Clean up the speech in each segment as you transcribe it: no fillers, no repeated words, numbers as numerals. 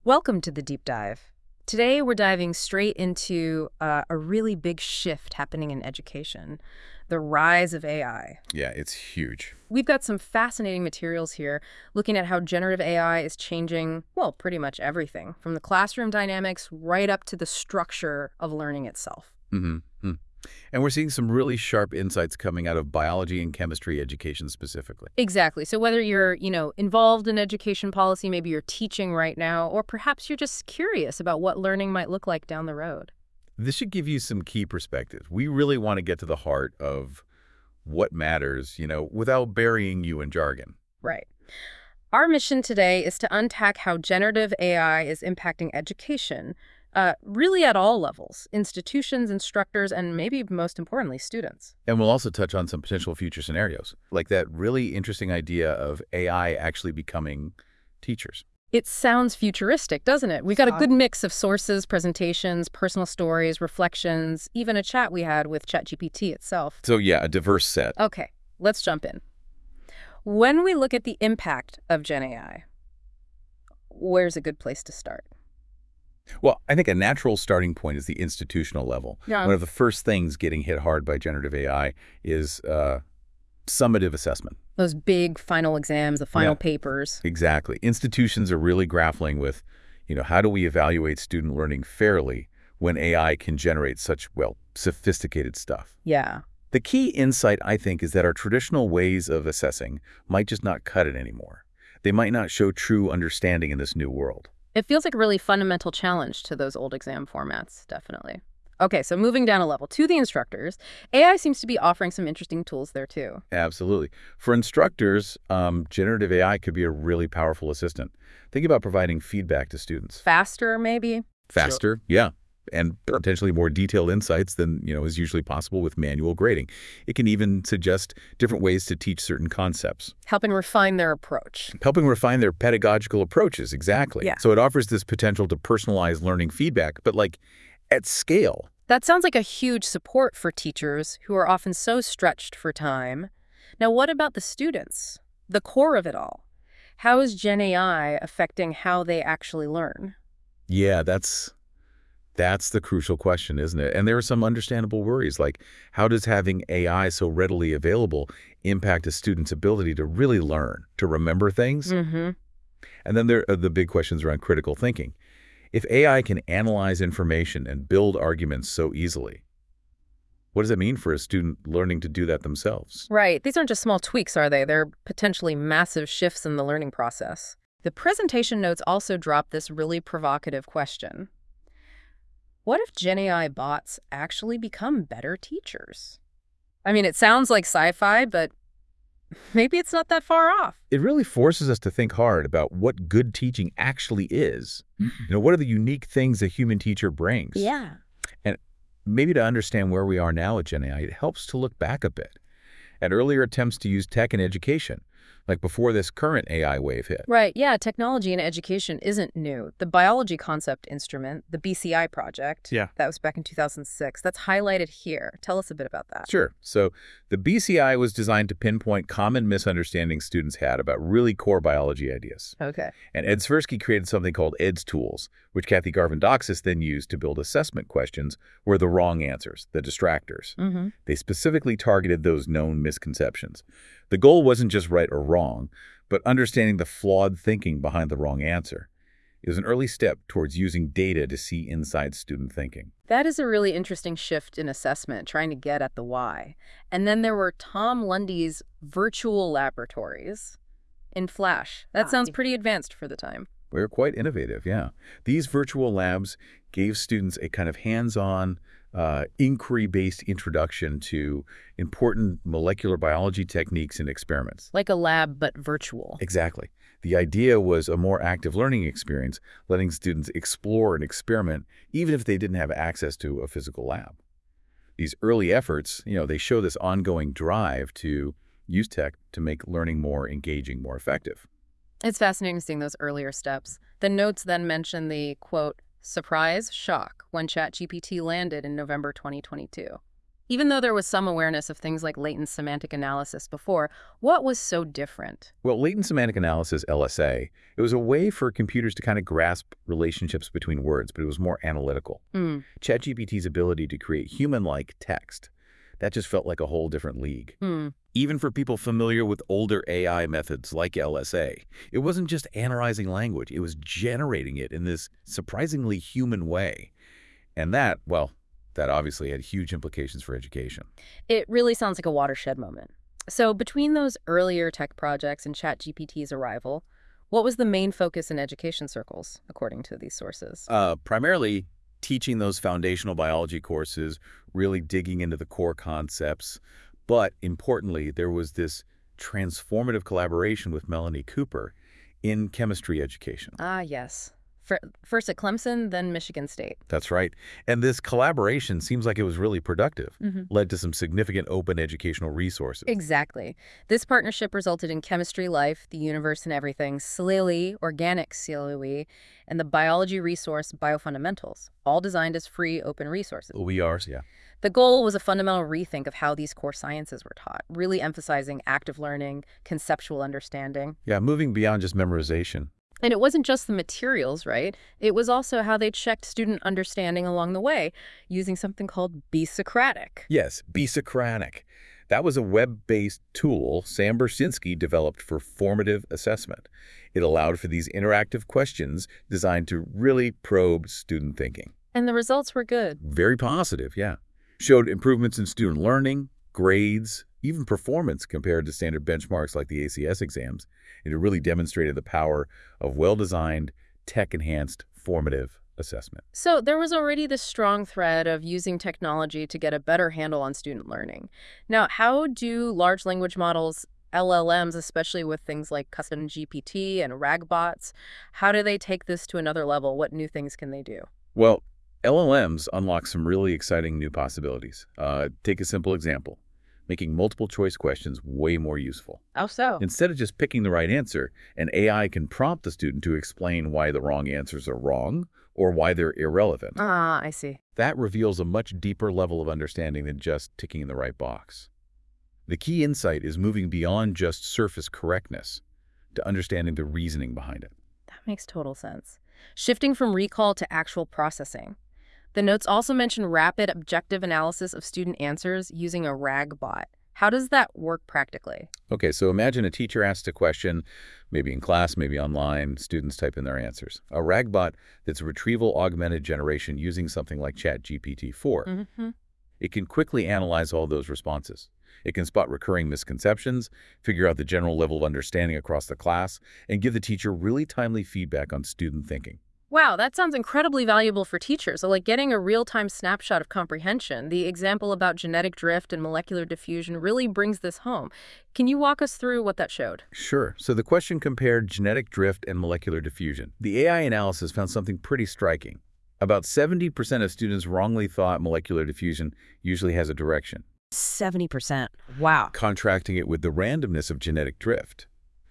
Welcome to the Deep Dive. Today, we're diving straight into a really big shift happening in education, the rise of AI. Yeah, it's huge. We've got some fascinating materials here looking at how generative AI is changing, well, pretty much everything, from the classroom dynamics right up to the structure of learning itself. hmm And we're seeing some really sharp insights coming out of biology and chemistry education specifically. Exactly. So whether you're, involved in education policy, maybe you're teaching right now, or perhaps you're just curious about what learning might look like down the road. This should give you some key perspectives. We really want to get to the heart of what matters, without burying you in jargon. Right. Our mission today is to unpack how generative AI is impacting education, really at all levels, institutions, instructors, and maybe most importantly, students. And we'll also touch on some potential future scenarios, like that really interesting idea of AI actually becoming teachers. It sounds futuristic, doesn't it? We've got a good mix of sources, presentations, personal stories, reflections, even a chat we had with ChatGPT itself. So yeah, a diverse set. Okay, let's jump in. When we look at the impact of Gen AI, where's a good place to start? Well, I think a natural starting point is the institutional level. Yeah. One of the first things getting hit hard by generative AI is summative assessment. Those big final exams, the final Yeah. papers. Exactly. Institutions are really grappling with, how do we evaluate student learning fairly when AI can generate such, sophisticated stuff? Yeah. The key insight, I think, is that our traditional ways of assessing might just not cut it anymore. They might not show true understanding in this new world. It feels like a really fundamental challenge to those old exam formats, definitely. Okay, so moving down a level to the instructors, AI seems to be offering some interesting tools there too. Absolutely. For instructors, generative AI could be a really powerful assistant. Think about providing feedback to students. Faster, maybe? Faster, yeah, and potentially more detailed insights than, is usually possible with manual grading. It can even suggest different ways to teach certain concepts, Helping refine their approach. helping refine their pedagogical approaches, exactly. Yeah. So it offers this potential to personalize learning feedback, but at scale. That sounds like a huge support for teachers who are often so stretched for time. Now, what about the students? The core of it all. How is Gen AI affecting how they actually learn? Yeah, that's the crucial question, isn't it? And there are some understandable worries, like how does having AI so readily available impact a student's ability to really learn, to remember things? Mm-hmm. And then there are the big questions around critical thinking. If AI can analyze information and build arguments so easily, what does it mean for a student learning to do that themselves? Right. These aren't just small tweaks, are they? They're potentially massive shifts in the learning process. The presentation notes also drop this really provocative question. What if Gen AI bots actually become better teachers? I mean, it sounds like sci-fi, but maybe it's not that far off. It really forces us to think hard about what good teaching actually is. What are the unique things a human teacher brings? Yeah. And maybe to understand where we are now at Gen AI, it helps to look back a bit at earlier attempts to use tech in education, like before this current AI wave hit. Right, yeah, technology in education isn't new. The biology concept instrument, the BCI project, Yeah. that was back in 2006, that's highlighted here. Tell us a bit about that. Sure. So the BCI was designed to pinpoint common misunderstandings students had about really core biology ideas. Okay. And Ed Swirsky created something called EDS tools, which Kathy Garvin-Doxis then used to build assessment questions were the wrong answers, the distractors. Mm-hmm. They specifically targeted those known misconceptions. The goal wasn't just right or wrong, but understanding the flawed thinking behind the wrong answer. It was an early step towards using data to see inside student thinking. That is a really interesting shift in assessment, trying to get at the why. And then there were Tom Lundy's virtual laboratories in Flash. That sounds pretty advanced for the time. We were quite innovative, yeah. These virtual labs gave students a kind of hands-on, inquiry-based introduction to important molecular biology techniques and experiments. Like a lab, but virtual. Exactly. The idea was a more active learning experience, letting students explore and experiment even if they didn't have access to a physical lab. These early efforts, they show this ongoing drive to use tech to make learning more engaging, more effective. It's fascinating seeing those earlier steps. The notes then mention the, quote, surprise shock when ChatGPT landed in November 2022. Even though there was some awareness of things like latent semantic analysis before, what was so different? Well, latent semantic analysis, LSA, it was a way for computers to kind of grasp relationships between words, but it was more analytical. Hmm. ChatGPT's ability to create human-like text, that just felt like a whole different league. Hmm. Even for people familiar with older AI methods like LSA, it wasn't just analyzing language, it was generating it in this surprisingly human way. And that, well, that obviously had huge implications for education. It really sounds like a watershed moment. So between those earlier tech projects and ChatGPT's arrival, what was the main focus in education circles, according to these sources? Primarily, teaching those foundational biology courses, really digging into the core concepts. But importantly, there was this transformative collaboration with Melanie Cooper in chemistry education. Ah, yes. First at Clemson, then Michigan State. That's right. And this collaboration seems like it was really productive, Mm-hmm. led to some significant open educational resources. Exactly. This partnership resulted in Chemistry Life, The Universe and Everything, SLILE, Organic SLILE, and the biology resource Biofundamentals, all designed as free, open resources. OERs, yeah. The goal was a fundamental rethink of how these core sciences were taught, really emphasizing active learning, conceptual understanding. Yeah, moving beyond just memorization. And it wasn't just the materials, right? It was also how they checked student understanding along the way, using something called Be Socratic. Yes, Be Socratic. That was a web-based tool Sam Bersinski developed for formative assessment. It allowed for these interactive questions designed to really probe student thinking. And the results were good. Very positive, yeah. Showed improvements in student learning, grades, even performance compared to standard benchmarks like the ACS exams. And it really demonstrated the power of well-designed, tech-enhanced formative assessment. So there was already this strong thread of using technology to get a better handle on student learning. Now, how do large language models, LLMs, especially with things like custom GPT and RAG-bots, how do they take this to another level? What new things can they do? Well, LLMs unlock some really exciting new possibilities. Take a simple example. Making multiple choice questions way more useful. How so? Instead of just picking the right answer, an AI can prompt the student to explain why the wrong answers are wrong or why they're irrelevant. Ah, I see. That reveals a much deeper level of understanding than just ticking in the right box. The key insight is moving beyond just surface correctness to understanding the reasoning behind it. That makes total sense. Shifting from recall to actual processing. The notes also mention rapid objective analysis of student answers using a RAG bot. How does that work practically? Okay, so imagine a teacher asks a question, maybe in class, maybe online, students type in their answers. A RAG bot that's retrieval augmented generation using something like ChatGPT-4. Mm-hmm. It can quickly analyze all those responses. It can spot recurring misconceptions, figure out the general level of understanding across the class, and give the teacher really timely feedback on student thinking. Wow, that sounds incredibly valuable for teachers. So like getting a real-time snapshot of comprehension. The example about genetic drift and molecular diffusion really brings this home. Can you walk us through what that showed? Sure. So the question compared genetic drift and molecular diffusion. The AI analysis found something pretty striking. About 70% of students wrongly thought molecular diffusion usually has a direction, 70%. Wow. contrasting it with the randomness of genetic drift.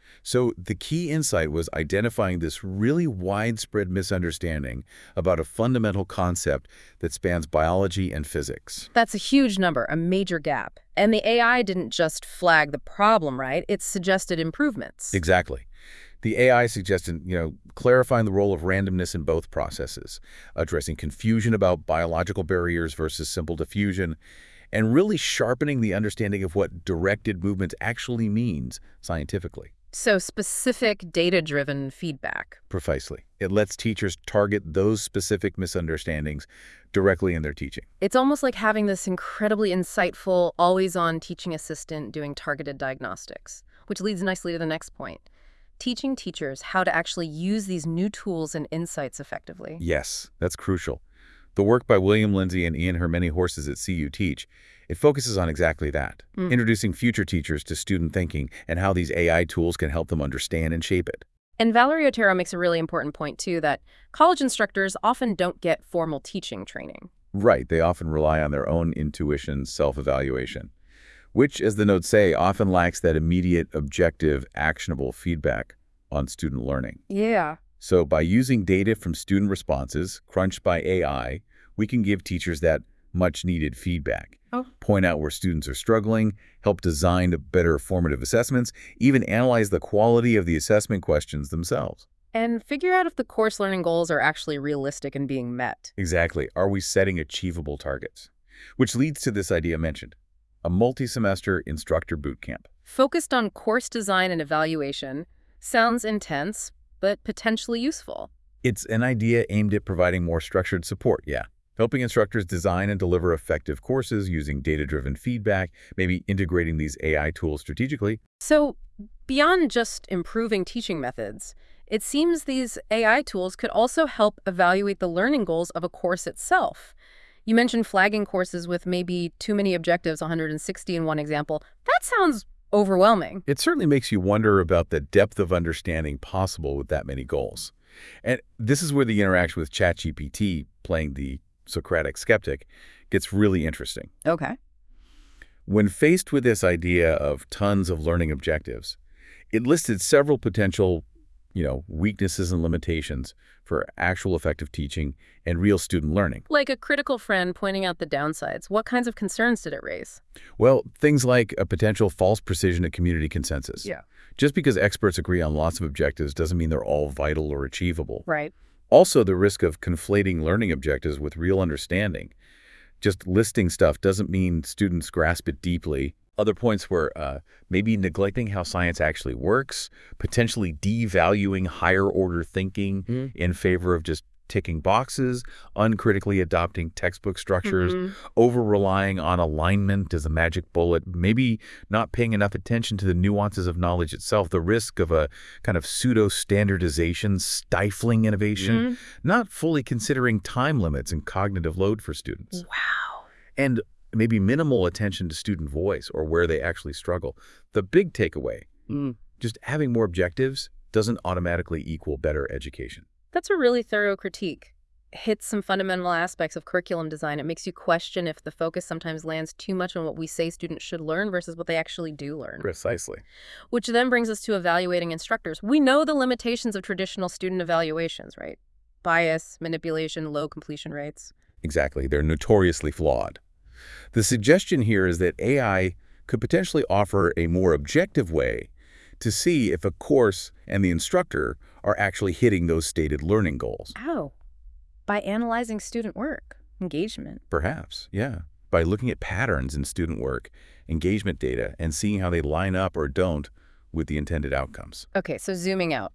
So the key insight was identifying this really widespread misunderstanding about a fundamental concept that spans biology and physics. That's a huge number, a major gap. And the AI didn't just flag the problem, right? It suggested improvements. Exactly. The AI suggested, clarifying the role of randomness in both processes, addressing confusion about biological barriers versus simple diffusion, and really sharpening the understanding of what directed movements actually means scientifically. So specific data-driven feedback. Precisely. It lets teachers target those specific misunderstandings directly in their teaching. It's almost like having this incredibly insightful, always-on teaching assistant doing targeted diagnostics, which leads nicely to the next point. Teaching teachers how to actually use these new tools and insights effectively. Yes, that's crucial. The work by William Lindsay and Ian Hermany-Horses at CU Teach, it focuses on exactly that, introducing future teachers to student thinking and how these AI tools can help them understand and shape it. And Valerie Otero makes a really important point, too, that college instructors often don't get formal teaching training. Right, they often rely on their own intuition, self-evaluation, which, as the notes say, often lacks that immediate, objective, actionable feedback on student learning. Yeah. So by using data from student responses crunched by AI, we can give teachers that much-needed feedback. Oh. point out where students are struggling, help design better formative assessments, even analyze the quality of the assessment questions themselves. And figure out if the course learning goals are actually realistic and being met. Exactly. Are we setting achievable targets? Which leads to this idea mentioned, a multi-semester instructor boot camp. Focused on course design and evaluation, sounds intense, but potentially useful. It's an idea aimed at providing more structured support, yeah. Helping instructors design and deliver effective courses using data-driven feedback, maybe integrating these AI tools strategically. So, beyond just improving teaching methods, it seems these AI tools could also help evaluate the learning goals of a course itself. You mentioned flagging courses with maybe too many objectives, 160 in one example. That sounds overwhelming. It certainly makes you wonder about the depth of understanding possible with that many goals. And this is where the interaction with ChatGPT, playing the Socratic skeptic, gets really interesting. Okay. When faced with this idea of tons of learning objectives, it listed several potential, weaknesses and limitations for actual effective teaching and real student learning. Like a critical friend pointing out the downsides. What kinds of concerns did it raise? Well, things like a potential false precision at community consensus. Yeah. Just because experts agree on lots of objectives doesn't mean they're all vital or achievable. Right. Also, the risk of conflating learning objectives with real understanding. Just listing stuff doesn't mean students grasp it deeply. Other points were maybe neglecting how science actually works, potentially devaluing higher-order thinking in favor of just ticking boxes, uncritically adopting textbook structures, over-relying on alignment as a magic bullet, maybe not paying enough attention to the nuances of knowledge itself, the risk of a kind of pseudo-standardization, stifling innovation, not fully considering time limits and cognitive load for students. Wow. And maybe minimal attention to student voice or where they actually struggle. The big takeaway, just having more objectives doesn't automatically equal better education. That's a really thorough critique. It hits some fundamental aspects of curriculum design. It makes you question if the focus sometimes lands too much on what we say students should learn versus what they actually do learn. Precisely. Which then brings us to evaluating instructors. We know the limitations of traditional student evaluations, right? Bias, manipulation, low completion rates. Exactly. They're notoriously flawed. The suggestion here is that AI could potentially offer a more objective way to see if a course and the instructor are actually hitting those stated learning goals. How? By analyzing student work, engagement. Perhaps, yeah. By looking at patterns in student work, engagement data, and seeing how they line up or don't with the intended outcomes. Okay, so zooming out.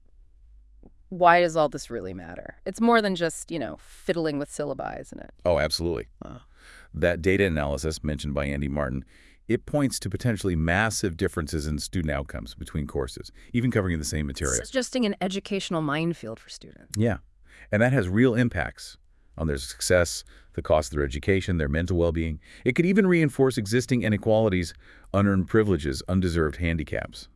Why does all this really matter? It's more than just, fiddling with syllabi, isn't it? Oh, absolutely. That data analysis mentioned by Andy Martin, it points to potentially massive differences in student outcomes between courses, even covering the same material. Suggesting an educational minefield for students. Yeah, and that has real impacts on their success, the cost of their education, their mental well-being. It could even reinforce existing inequalities, unearned privileges, undeserved handicaps.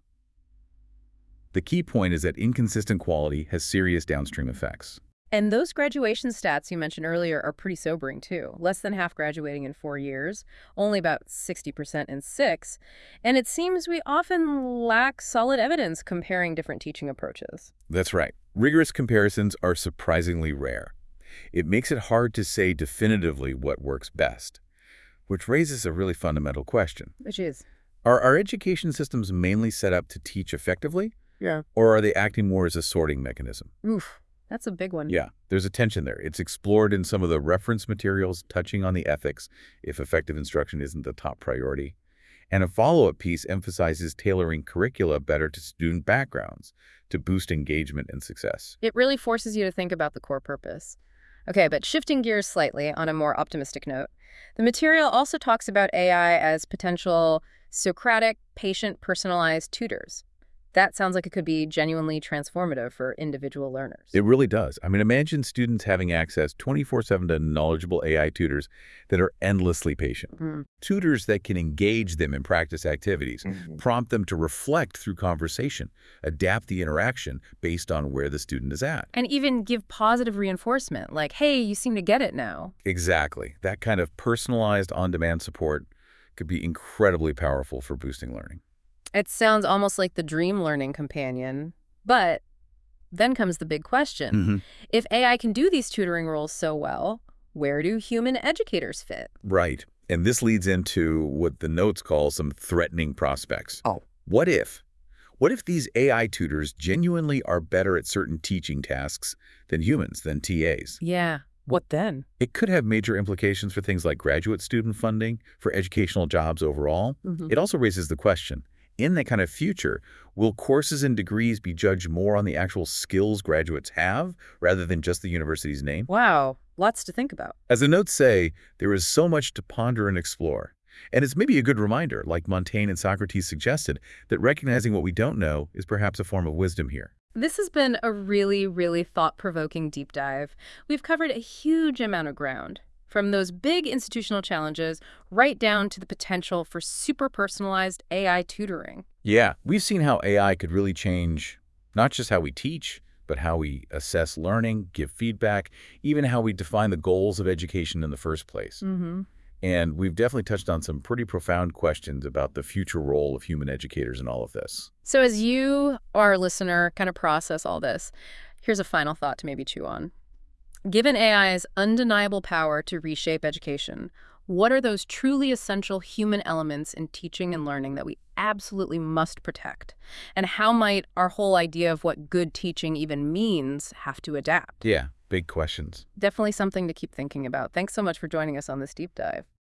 The key point is that inconsistent quality has serious downstream effects. And those graduation stats you mentioned earlier are pretty sobering, too. Less than half graduating in 4 years, only about 60% in 6. And it seems we often lack solid evidence comparing different teaching approaches. That's right. Rigorous comparisons are surprisingly rare. It makes it hard to say definitively what works best, which raises a really fundamental question. Which is? Are our education systems mainly set up to teach effectively? Yeah. Or are they acting more as a sorting mechanism? Oof. That's a big one. Yeah, there's a tension there. It's explored in some of the reference materials touching on the ethics if effective instruction isn't the top priority. And a follow-up piece emphasizes tailoring curricula better to student backgrounds to boost engagement and success. It really forces you to think about the core purpose. Okay, but shifting gears slightly on a more optimistic note, the material also talks about AI as potential Socratic, patient-personalized tutors. That sounds like it could be genuinely transformative for individual learners. It really does. I mean, imagine students having access 24/7 to knowledgeable AI tutors that are endlessly patient. Tutors that can engage them in practice activities, prompt them to reflect through conversation, adapt the interaction based on where the student is at. And even give positive reinforcement, like, hey, you seem to get it now. Exactly. That kind of personalized on-demand support could be incredibly powerful for boosting learning. It sounds almost like the dream learning companion, but then comes the big question. If AI can do these tutoring roles so well, where do human educators fit? Right. And this leads into what the notes call some threatening prospects. Oh. What if? What if these AI tutors genuinely are better at certain teaching tasks than humans, than TAs? Yeah. What then? It could have major implications for things like graduate student funding, for educational jobs overall. It also raises the question, in that kind of future, will courses and degrees be judged more on the actual skills graduates have rather than just the university's name? Wow. Lots to think about. As the notes say, there is so much to ponder and explore. And it's maybe a good reminder, like Montaigne and Socrates suggested, that recognizing what we don't know is perhaps a form of wisdom here. This has been a really, really thought-provoking deep dive. We've covered a huge amount of ground, from those big institutional challenges right down to the potential for super-personalized AI tutoring. Yeah, we've seen how AI could really change not just how we teach, but how we assess learning, give feedback, even how we define the goals of education in the first place. And we've definitely touched on some pretty profound questions about the future role of human educators in all of this. So as you, our listener, kind of process all this, here's a final thought to maybe chew on. Given AI's undeniable power to reshape education, what are those truly essential human elements in teaching and learning that we absolutely must protect? And how might our whole idea of what good teaching even means have to adapt? Yeah, big questions. Definitely something to keep thinking about. Thanks so much for joining us on this deep dive.